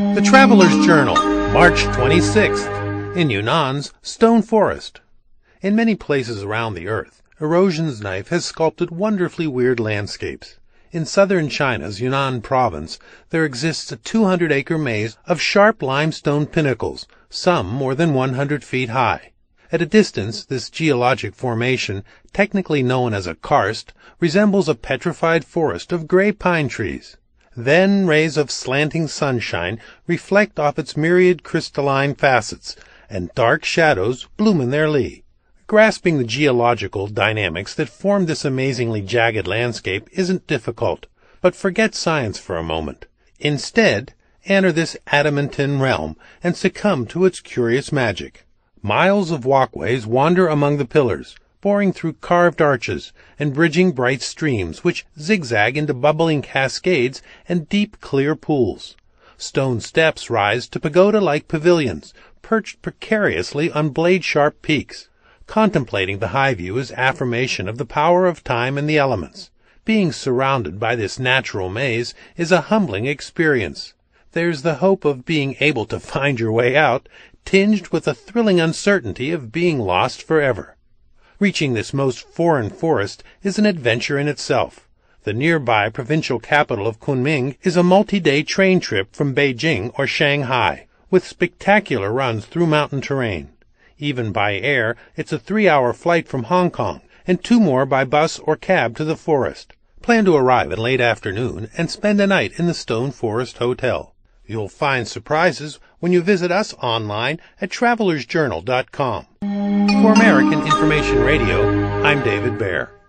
The Traveler's Journal, March 26th, in Yunnan's Stone Forest. In many places around the earth, erosion's knife has sculpted wonderfully weird landscapes. In southern China's Yunnan province, there exists a 200-acre maze of sharp limestone pinnacles, some more than 100 feet high. At a distance, this geologic formation, technically known as a karst, resembles a petrified forest of gray pine trees. Then rays of slanting sunshine reflect off its myriad crystalline facets, and dark shadows bloom in their lee. Grasping the geological dynamics that form this amazingly jagged landscape isn't difficult, but forget science for a moment. Instead, enter this adamantine realm and succumb to its curious magic. Miles of walkways wander among the pillars, boring through carved arches and bridging bright streams which zigzag into bubbling cascades and deep, clear pools. Stone steps rise to pagoda-like pavilions, perched precariously on blade-sharp peaks. Contemplating the high view is affirmation of the power of time and the elements. Being surrounded by this natural maze is a humbling experience. There's the hope of being able to find your way out, tinged with a thrilling uncertainty of being lost forever. Reaching this most foreign forest is an adventure in itself. The nearby provincial capital of Kunming is a multi-day train trip from Beijing or Shanghai, with spectacular runs through mountain terrain. Even by air, it's a 3-hour flight from Hong Kong, and 2 more by bus or cab to the forest. Plan to arrive in late afternoon and spend a night in the Stone Forest Hotel. You'll find surprises when you visit us online at travelersjournal.com. For American Information Radio, I'm David Baer.